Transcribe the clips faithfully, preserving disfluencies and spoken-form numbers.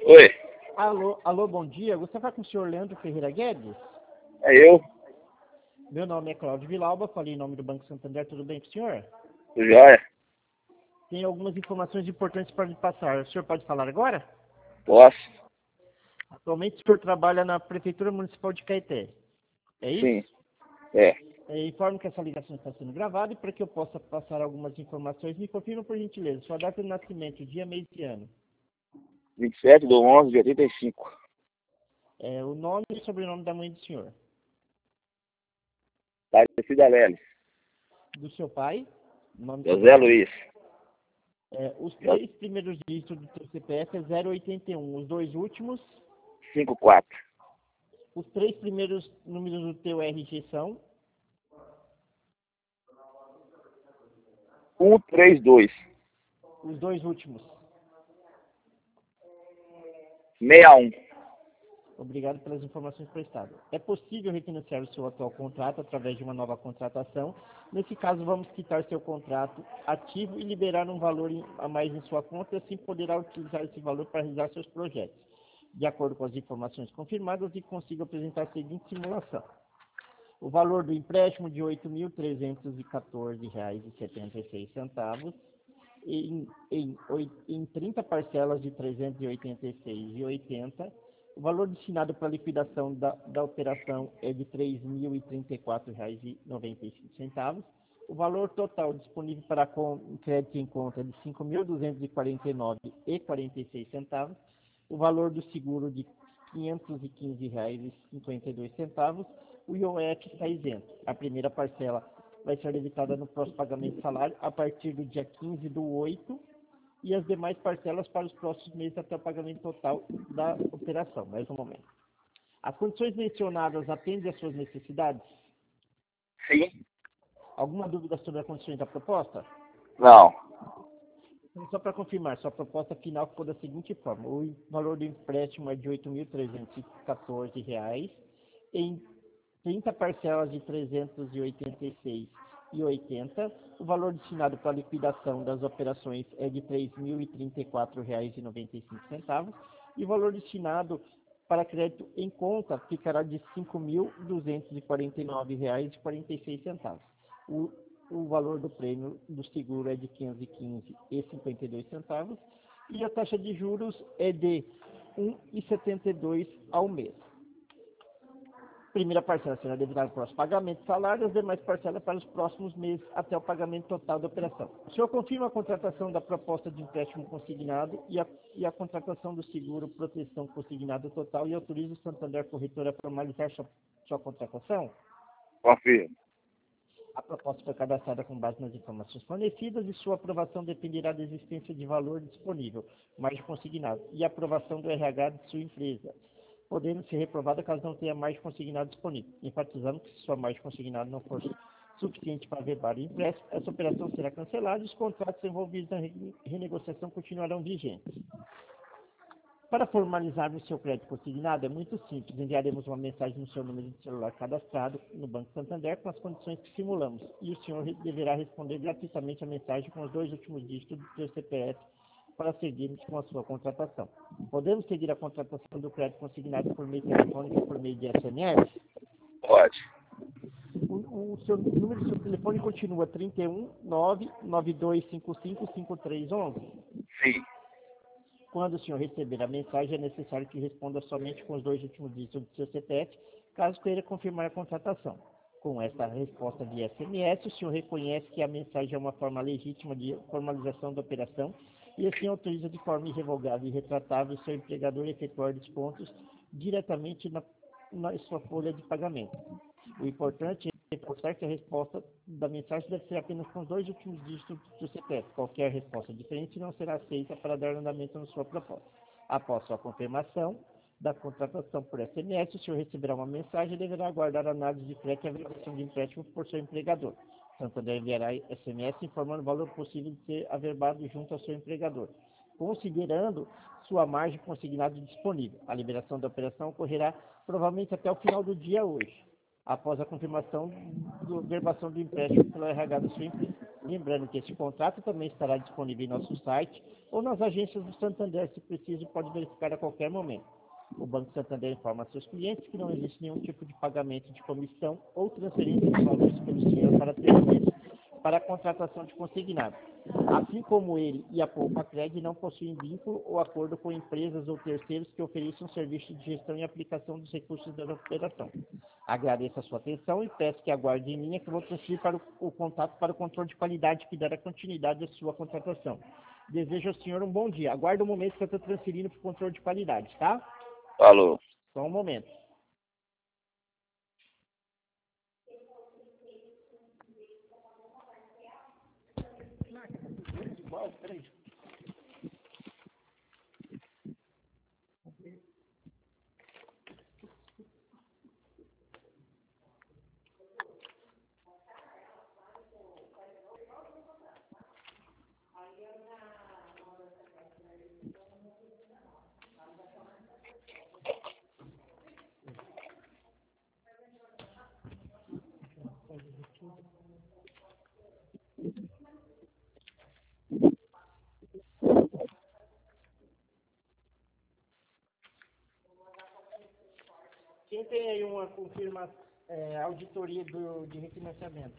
Oi, Alô, alô, bom dia. Você fala com o senhor Leandro Ferreira Guedes? é eu, Meu nome é Cláudio Vilauba, falei em nome do Banco Santander, tudo bem com o senhor? o Joia? Tem algumas informações importantes para lhe passar. O senhor pode falar agora? Posso? Atualmente o senhor trabalha na Prefeitura Municipal de Caeté. É Sim, isso? é. É, informo que essa ligação está sendo gravada e para que eu possa passar algumas informações, me confirma por gentileza sua data de nascimento, dia, mês e ano. vinte e sete de onze de oitenta e cinco. É, o nome e sobrenome da mãe do senhor. Parecida Leles. Do seu pai, nome e José sobrenome. Luiz. É, os três primeiros dígitos do seu C P F é zero oitenta e um. Os dois últimos, cinquenta e quatro. os três primeiros números do teu R G são cento e trinta e dois. os dois últimos. sessenta e um. Obrigado pelas informações prestadas. É possível refinanciar o seu atual contrato através de uma nova contratação. Nesse caso, vamos quitar seu contrato ativo e liberar um valor em- a mais em sua conta, e assim poderá utilizar esse valor para realizar seus projetos. De acordo com as informações confirmadas, e consigo apresentar a seguinte simulação. O valor do empréstimo de oito mil trezentos e quatorze reais e setenta e seis centavos em, em, oi- em trinta parcelas de trezentos e oitenta e seis reais e oitenta centavos. O valor destinado para a liquidação da, da operação é de três mil e trinta e quatro reais e noventa e cinco centavos. O valor total disponível para com, crédito em conta é de cinco mil duzentos e quarenta e nove reais e quarenta e seis centavos. O valor do seguro de quinhentos e quinze reais e cinquenta e dois centavos. O I O F está isento. A primeira parcela vai ser debitada no próximo pagamento de salário a partir do dia quinze do oito e as demais parcelas para os próximos meses até o pagamento total da operação. Mais um momento. As condições mencionadas atendem às suas necessidades? Sim. Alguma dúvida sobre as condições da proposta? Não. Então, só para confirmar, sua proposta final ficou da seguinte forma. O valor do empréstimo é de oito mil trezentos e quatorze reais em trinta parcelas de trezentos e oitenta e seis reais e oitenta centavos. O valor destinado para a liquidação das operações é de três mil e trinta e quatro reais e noventa e cinco centavos. E o valor destinado para crédito em conta ficará de cinco mil duzentos e quarenta e nove reais e quarenta e seis centavos. O, o valor do prêmio do seguro é de quinhentos e quinze reais e cinquenta e dois centavos. E a taxa de juros é de um vírgula setenta e dois ao mês. Primeira parcela será debitada para os pagamentos de salário, as demais parcelas para os próximos meses até o pagamento total da operação. O senhor confirma a contratação da proposta de empréstimo consignado e a, e a contratação do seguro proteção consignado total e autoriza o Santander Corretora a formalizar sua, sua contratação? Confirmo. A proposta foi cadastrada com base nas informações fornecidas e sua aprovação dependerá da existência de valor disponível, margem consignado, e aprovação do R H de sua empresa, podendo ser reprovada caso não tenha margem consignado disponível. Enfatizando que se sua margem consignada não for suficiente para averbar o empréstimo, essa operação será cancelada e os contratos envolvidos na renegociação continuarão vigentes. Para formalizar o seu crédito consignado é muito simples. Enviaremos uma mensagem no seu número de celular cadastrado no Banco Santander com as condições que simulamos e o senhor deverá responder gratuitamente a mensagem com os dois últimos dígitos do seu C P F para seguirmos com a sua contratação. Podemos seguir a contratação do crédito consignado por meio telefônico e por meio de S M S? Pode. O, o seu número do seu telefone continua trinta e um, nove nove dois cinco cinco, cinco três um um. Sim. Quando o senhor receber a mensagem, é necessário que responda somente com os dois últimos dígitos do seu C P F, caso queira confirmar a contratação. Com esta resposta via S M S, o senhor reconhece que a mensagem é uma forma legítima de formalização da operação e assim autoriza de forma irrevogável e retratável o seu empregador a efetuar descontos diretamente na, na sua folha de pagamento. O importante é reforçar que a resposta da mensagem deve ser apenas com os dois últimos dígitos do C P F. Qualquer resposta diferente não será aceita para dar andamento na sua proposta. Após sua confirmação da contratação por S M S, o senhor receberá uma mensagem e deverá aguardar a análise de crédito e avaliação de empréstimo por seu empregador. Santander enviará S M S informando o valor possível de ser averbado junto ao seu empregador, considerando sua margem consignada disponível. A liberação da operação ocorrerá provavelmente até o final do dia hoje, após a confirmação da verbação do empréstimo pelo R H da sua empresa. Lembrando que esse contrato também estará disponível em nosso site ou nas agências do Santander, se preciso, pode verificar a qualquer momento. O Banco Santander informa a seus clientes que não existe nenhum tipo de pagamento de comissão ou transferência de valores pelo senhor para terceiros para a contratação de consignado. Assim como ele e a Poupacred não possuem vínculo ou acordo com empresas ou terceiros que ofereçam serviço de gestão e aplicação dos recursos da operação. Agradeço a sua atenção e peço que aguarde em linha que eu vou transferir para o, o contato para o controle de qualidade que dará continuidade à sua contratação. Desejo ao senhor um bom dia. Aguarde um momento que eu estou transferindo para o controle de qualidade, tá? Falou. Só um momento. Quem tem aí uma confirma, é, auditoria do, de refinanciamento?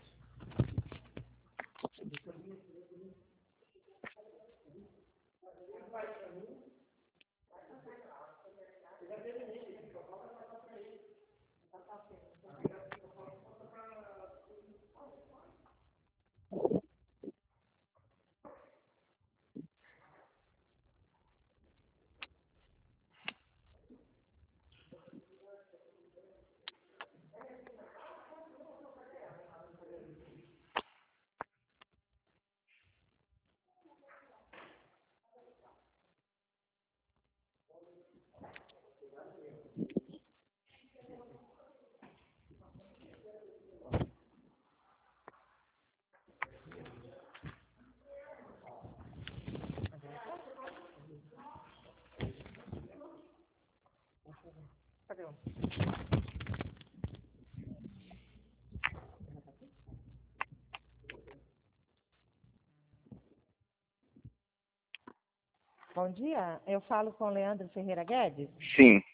Cadê um? Bom dia, eu falo com o Leandro Ferreira Guedes. Sim.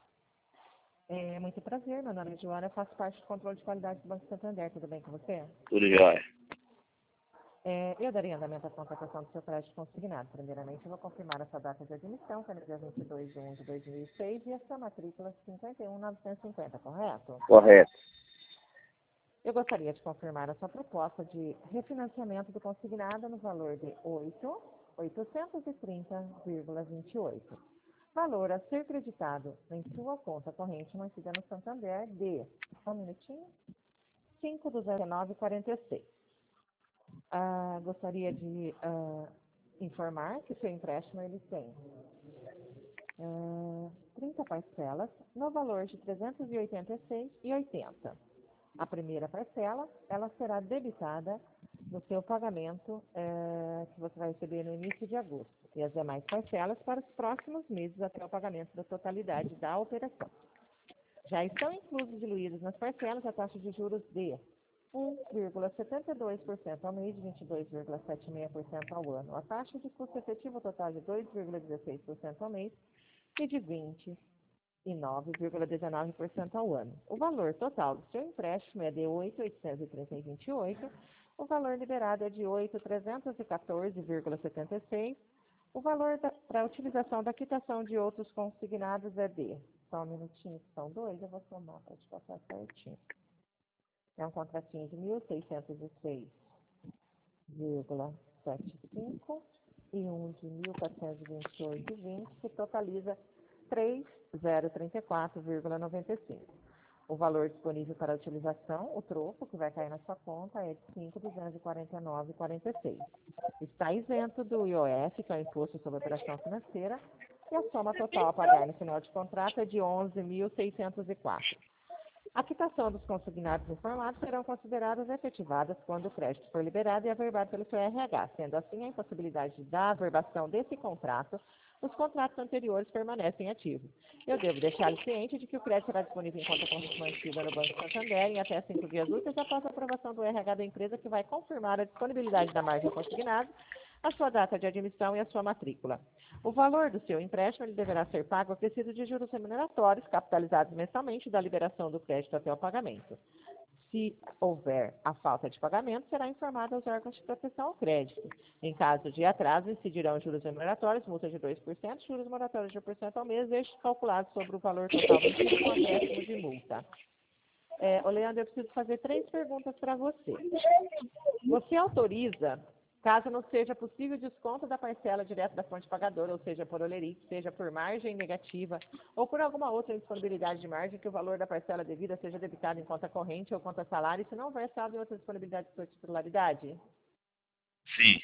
É muito prazer, meu nome é Joana, eu faço parte do controle de qualidade do Banco Santander, tudo bem com você? Tudo jóia. É, eu daria andamento à contratação do seu crédito consignado. Primeiramente, eu vou confirmar a sua data de admissão, que é no dia vinte e dois de um de dois mil e seis, e a sua matrícula cinquenta e um mil novecentos e cinquenta, correto? Correto. Eu gostaria de confirmar a sua proposta de refinanciamento do consignado no valor de oito mil oitocentos e trinta vírgula vinte e oito. Valor a ser creditado em sua conta corrente mantida no Santander de, só um minutinho, cinco do zero nove quarenta e seis. Ah, gostaria de ah, informar que o seu empréstimo ele tem ah, trinta parcelas no valor de trezentos e oitenta e seis reais e oitenta centavos. A primeira parcela, ela será debitada no seu pagamento eh, que você vai receber no início de agosto. E as demais parcelas para os próximos meses até o pagamento da totalidade da operação. Já estão inclusos diluídos nas parcelas a taxa de juros de um vírgula setenta e dois por cento ao mês e vinte e dois vírgula setenta e seis por cento ao ano. A taxa de custo efetivo total de dois vírgula dezesseis por cento ao mês e de vinte e nove vírgula dezenove por cento ao ano. O valor total do seu empréstimo é de oito mil oitocentos e trinta vírgula vinte e oito, o valor liberado é de oito mil trezentos e quatorze vírgula setenta e seis, o valor para a utilização da quitação de outros consignados é de, só um minutinho, são dois, eu vou somar para te passar certinho. É um contratinho de mil seiscentos e seis vírgula setenta e cinco e um de mil quatrocentos e vinte e oito vírgula vinte, que totaliza três mil trinta e quatro vírgula noventa e cinco. O valor disponível para utilização, o troco que vai cair na sua conta, é de cinco mil duzentos e quarenta e nove vírgula quarenta e seis. Está isento do I O F, que é o Imposto sobre Operação Financeira, e a soma total a pagar no final de contrato é de onze mil seiscentos e quatro. A quitação dos consignados informados serão consideradas efetivadas quando o crédito for liberado e averbado pelo seu R H. Sendo assim, a impossibilidade da averbação desse contrato os contratos anteriores permanecem ativos. Eu devo deixá-lo ciente de que o crédito será disponível em conta mantida no Banco Santander em até cinco dias úteis após a aprovação do R H da empresa, que vai confirmar a disponibilidade da margem consignada, a sua data de admissão e a sua matrícula. O valor do seu empréstimo ele deverá ser pago acrescido de juros remuneratórios, capitalizados mensalmente, da liberação do crédito até o pagamento. Se houver a falta de pagamento, será informado aos órgãos de proteção ao crédito. Em caso de atraso, incidirão juros remuneratórios, multa de dois por cento, juros moratórios de um por cento ao mês, estes calculados sobre o valor total vencido com acréscimo de multa. É, ô Leandro, eu preciso fazer três perguntas para você. Você autoriza, caso não seja possível desconto da parcela direto da fonte pagadora, ou seja, por olerite, seja por margem negativa, ou por alguma outra indisponibilidade de margem, que o valor da parcela devida seja debitado em conta corrente ou conta salário, se não versado em outra disponibilidade de sua titularidade? Sim.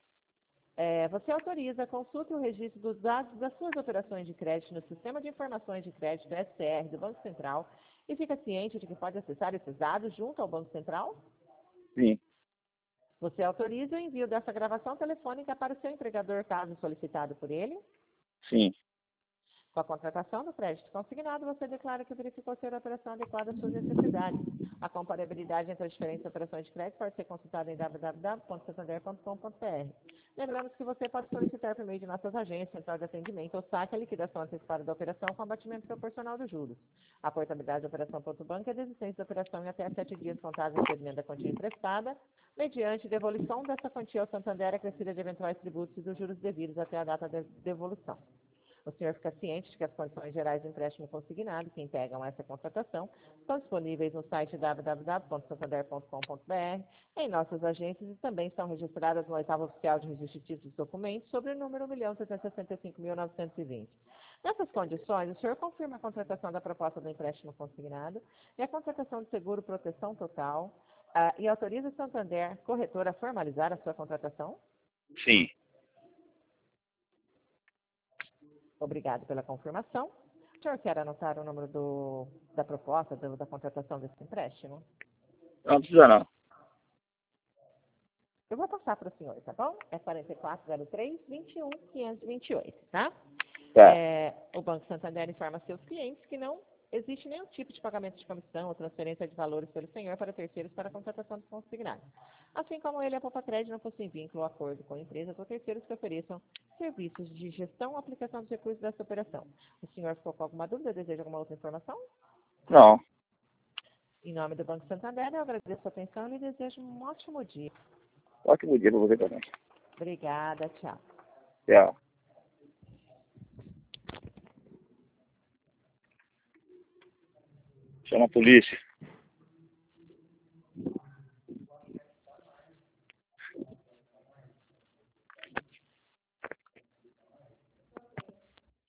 É, você autoriza, consulte o registro dos dados das suas operações de crédito no Sistema de Informações de Crédito, S C R, do Banco Central, e fica ciente de que pode acessar esses dados junto ao Banco Central? Sim. Você autoriza o envio dessa gravação telefônica para o seu empregador, caso solicitado por ele? Sim. Com a contratação do crédito consignado, você declara que verificou ser a operação adequada às suas necessidades. A comparabilidade entre as diferentes operações de crédito pode ser consultada em w w w ponto santander ponto com ponto b r. Lembramos que você pode solicitar por meio de nossas agências, central de atendimento ou saque a liquidação antecipada da operação com abatimento proporcional dos juros. A portabilidade da operação ponto banco é desistência da operação em até sete dias contados em recebimento da quantia emprestada, mediante devolução dessa quantia ao Santander acrescida de eventuais tributos e dos juros devidos até a data de devolução. O senhor fica ciente de que as condições gerais do empréstimo consignado que integram essa contratação estão disponíveis no site w w w ponto santander ponto com ponto b r, em nossas agências, e também estão registradas no oitavo oficial de registro de títulos e documentos sobre o número um milhão seiscentos e sessenta e cinco mil novecentos e vinte. Nessas condições, o senhor confirma a contratação da proposta do empréstimo consignado e a contratação de seguro proteção total uh, e autoriza o Santander, corretor, a formalizar a sua contratação? Sim. Obrigado pela confirmação. O senhor quer anotar o número do, da proposta, do, da contratação desse empréstimo? Não precisa não. Eu vou passar para o senhor, tá bom? É quatro quatro zero três, dois um, quinhentos e vinte e oito, tá? Tá. É, o Banco Santander informa a seus clientes que não existe nenhum tipo de pagamento de comissão ou transferência de valores pelo senhor para terceiros para a contratação dos consignados. Assim como ele, a Poupa Crédito não possui vínculo ou acordo com empresas ou terceiros que ofereçam serviços de gestão ou aplicação dos recursos dessa operação. O senhor ficou com alguma dúvida? Deseja alguma outra informação? Não. Em nome do Banco Santander, eu agradeço a atenção e lhe desejo um ótimo dia. Ótimo dia para você também. Obrigada, tchau. Tchau. Chama a polícia.